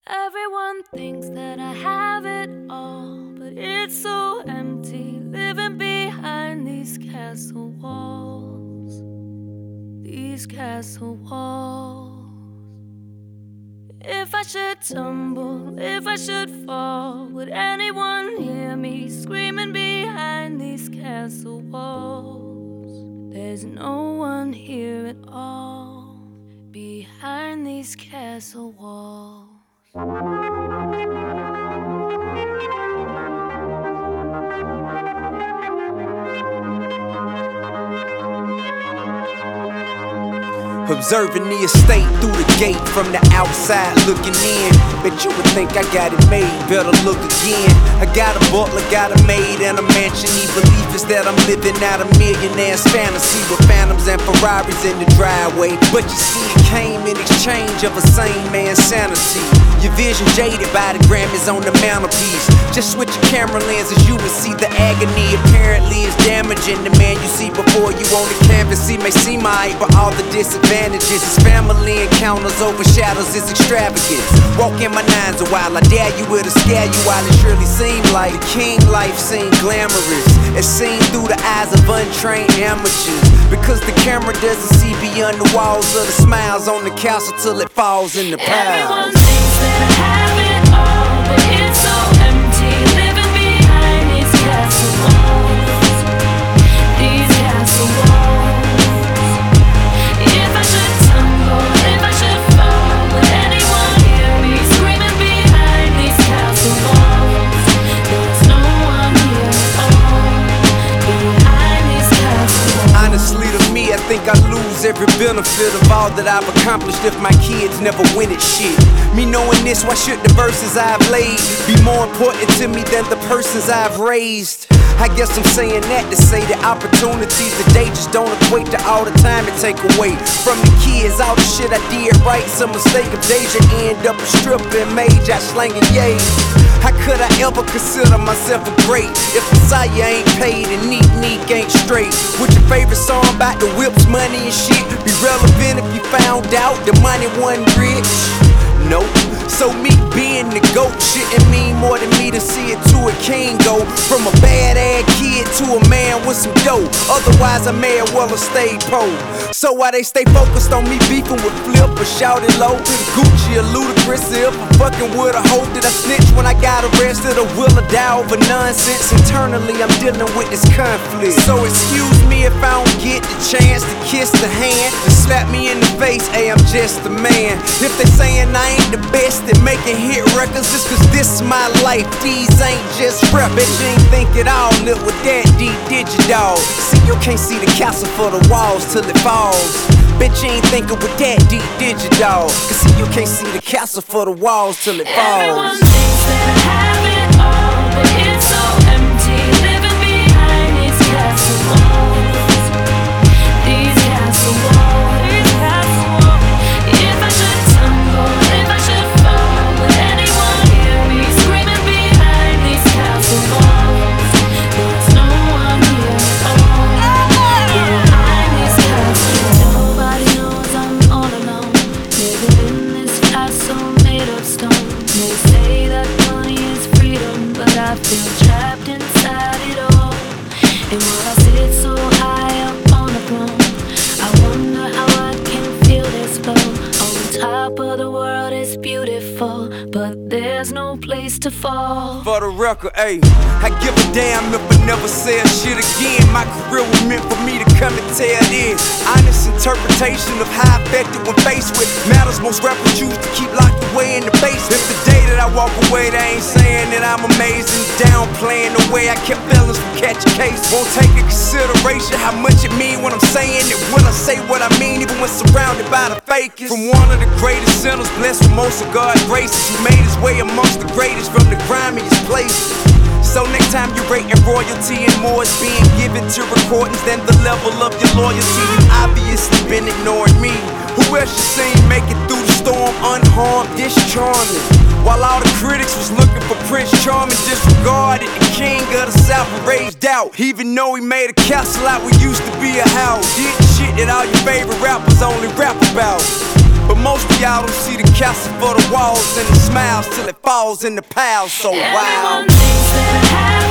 Everyone thinks that I have it all, but it's so empty living behind these castle walls. These castle walls. If I should tumble, if I should fall, would anyone hear me screaming behind these castle walls? There's no one here at all behind these castle walls. Observing the estate through the gate from the outside looking in. Bet you would think I got it made, better look again. I got a butler, got a maid, and a mansion. The belief is that I'm living out a millionaire's fantasy with phantoms and Ferraris in the driveway. But you see, it came in exchange of a sane man's sanity. Your vision jaded by the Grammys on the mantelpiece. Just switch your camera lenses, you will see the agony. Apparently it's damaging the man you see before you on the canvas. He may seem alright, but all the disadvantages his family encounters overshadows his extravagance. Walk in my nines a while, I dare you, it'll scare you while it surely seemed like the king life seemed glamorous. It's seen through the eyes of untrained amateurs, because the camera doesn't see beyond the walls of the smiles on the castle till it falls in the pile. Everyone thinks that I have it all, but it's so empty living behind these castle walls. These castle walls. If I should tumble, if I should fall, would anyone hear me screaming behind these castle walls? There's no one here at all behind these castle walls. Honestly, to me, I think I lose every benefit of all that I've accomplished if my kids never win at shit. Me knowing this, why should the verses I've laid be more important to me than the persons I've raised? I guess I'm saying that to say the opportunities today just don't equate to all the time it take away from the kids. All the shit I did right, some mistake of Deja end up a stripping mage, I slanging yays. How could I ever consider myself a great if Messiah ain't paid and Neek ain't straight? Would your favorite song about the whips, money and shit be relevant if you found out the money wasn't rich? Nope. So me being the GOAT shouldn't mean more to me to see it to a king go from a bad-ass kid to a man with some dough. Otherwise I may as well have stayed pro. So why they stay focused on me beefing with Flip or shouting low? Gucci or Ludacris if I'm fucking with a hoe. Did I snitch when I got arrested or will I die over nonsense? Internally I'm dealing with this conflict. So excuse me if I don't get the chance to kiss the hand to slap me in the face. Hey, I'm just a man. If they saying I ain't the best at making hit records, just cause this is my life, these ain't just rap. Bet you ain't think it all, live with that D Digidog. See, you can't see the castle for the walls till it falls. Bet you ain't thinking with that D Digidog. Cause see, you can't see the castle for the walls till it falls. Everyone thinks that I have it all, but it's so empty living behind these castle walls. These castle walls. These castle walls. If I should tumble, if I should fall, would anyone hear me screaming behind these castle walls? There's no one here at all behind these castle walls. Nobody knows I'm all alone, living in this castle made of stone. They say that money is freedom, but I feel trapped inside it all. And while I sit so high up on the throne, I wonder how I can feel this flow. On top of the world is beautiful, but there's no place to fall. For the record, ayy, I give a damn if I never say a shit again. My career was meant for me to come and tell this honest interpretation of how effective when faced with matters most rappers choose to keep locked away in the basement. If the day that I walk away, they ain't saying that I'm amazing, downplaying the way I kept feelings from catching case. Won't take in consideration how much it mean when I'm saying it. When I say what I mean, even when surrounded by the fakest. From one of the greatest sinners, blessed with most of God's graces, who made his way amongst the greatest from the grimiest places. So next time you're rating royalty and more is being given to recordings than the level of your loyalty, you obviously been ignoring me. Who else you seen make it through the storm unharmed, this charming? While all the critics was looking for Prince Charming, disregarded the king of the South and raged out. Even though he made a castle out what used to be a house, did shit that all your favorite rappers only rap about. But most of y'all don't see the castle for the walls and the smiles till it falls in the pile. So Everyone wild. thinks that I have